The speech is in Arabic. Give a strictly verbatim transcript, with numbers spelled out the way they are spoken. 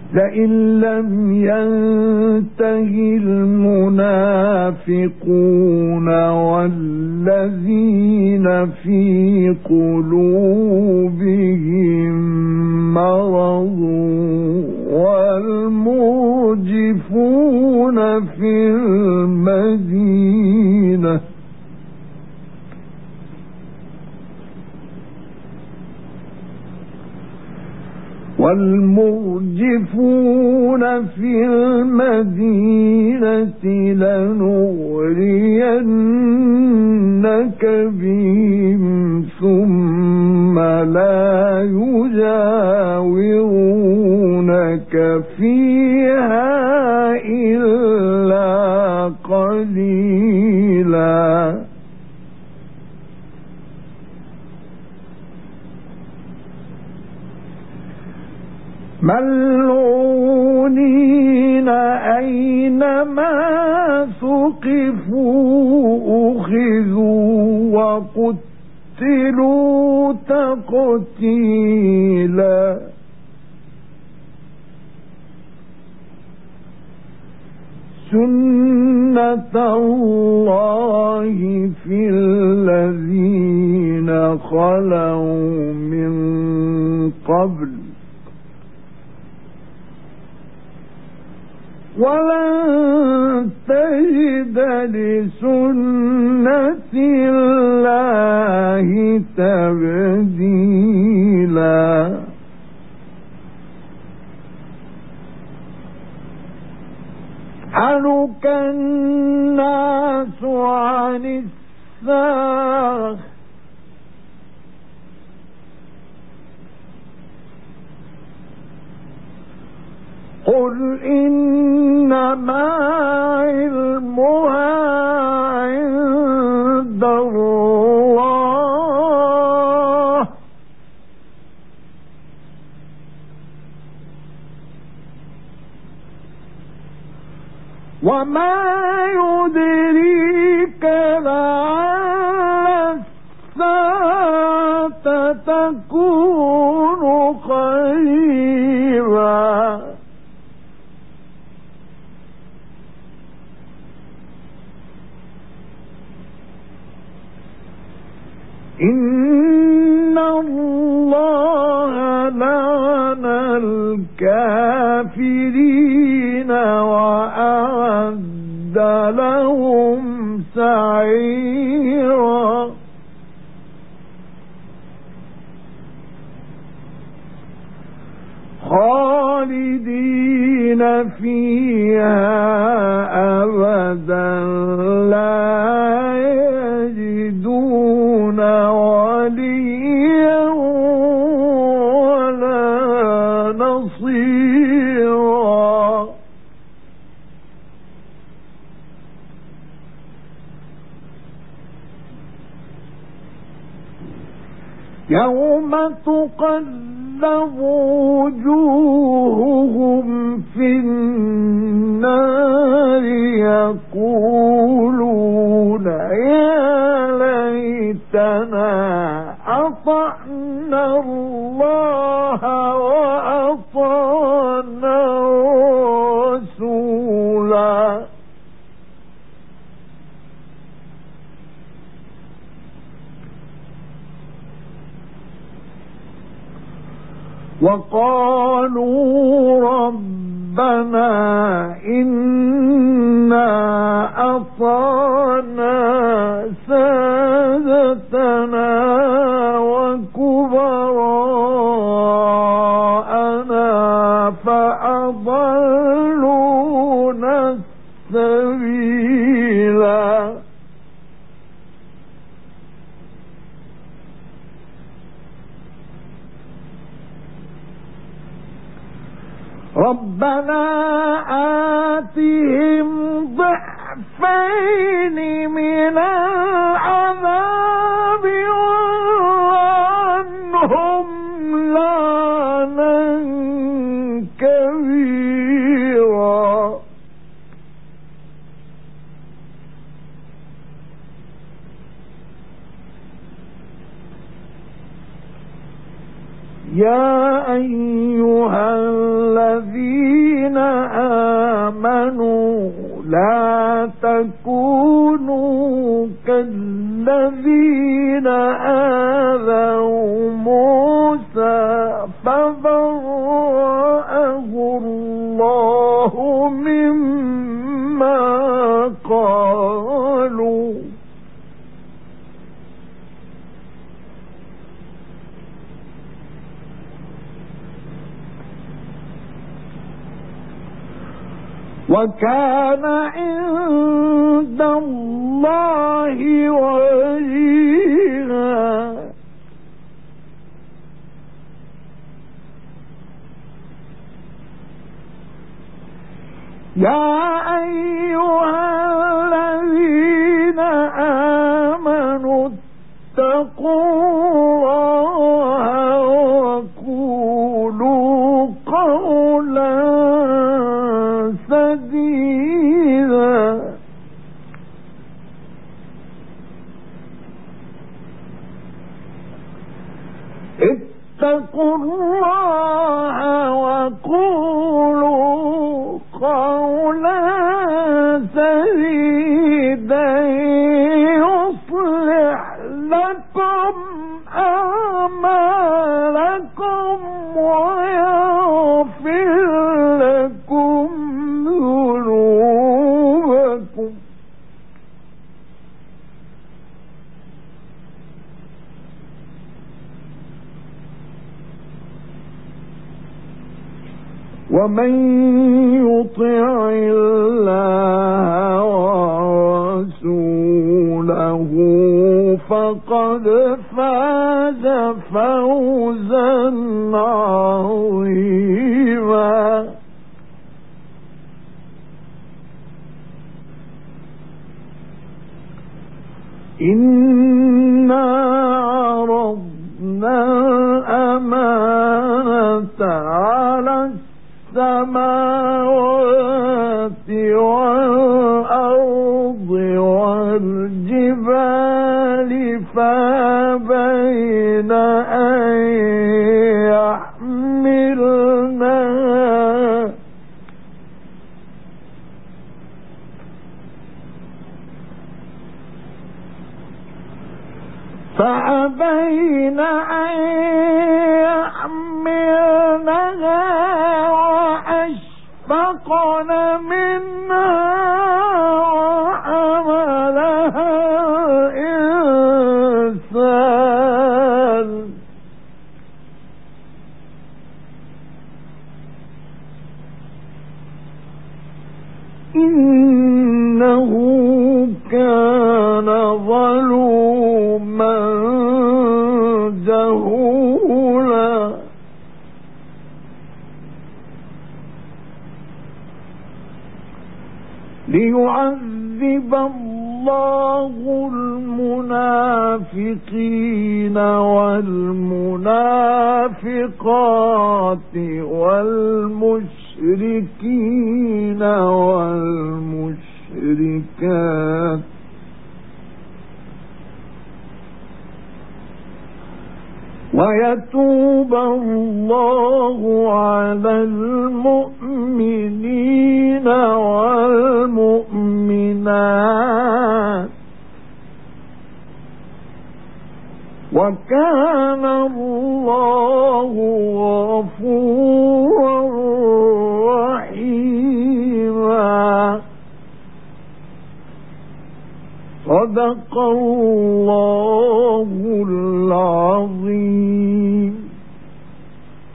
لئن لم ينته المنافقون والذين في قلوبهم مرض والمرجفون في المدينة والمرجفون في المدينة لنغرينك بهم ثم لا يجاورونك فيها إلا قليلا ملعونين أينما ثقفوا أخذوا وقتلوا تقتيلا سنة الله في الذين خلوا من قبل ولن تجد لسنة الله تبديلا حلك الناس عن الساعة قل إنما علمها عند الله وما يدريك لعل الساعة تكون قريبا إن الله لعن الكافرين وأعد لهم سعيرا خالدين فيها أبدا لا يجدون وليا ولا نصيرا يوم تقلب وجوههم في النار يقولون يا ليتنا أطعنا الله وأطعنا الرسولا وقالوا ربنا إنا أطعنا سادتنا وكبراءنا فأضلونا السبيلا ربنا آتهم ضعفين من العذاب وعنهم لعنا كبيرا يا أيها الذين برأه الله مما قالوا وكان عند الله وجيها. يا أيها الذين آمنوا اتقوا الله وقولوا قولا سديدا اتقوا الله وقولوا قولا سديدا يصلح لكم أعمالكم ويغفر لكم ذنوبكم ومن يطع الله ورسوله فقد فاز فوزا عظيما. إنا عرضنا الأمانة على السماوات والأرض والجبال فأبين أن يحملنها فأبين أن يحملنها وأشفقن منها وحملها الإنسان إنه كان ظلوما جهولا. ليعذب الله المنافقين والمنافقات والمشركين والمشركات ويتوب الله على المؤمنين والمؤمنات وكان الله غفورا رحيما. صدق الله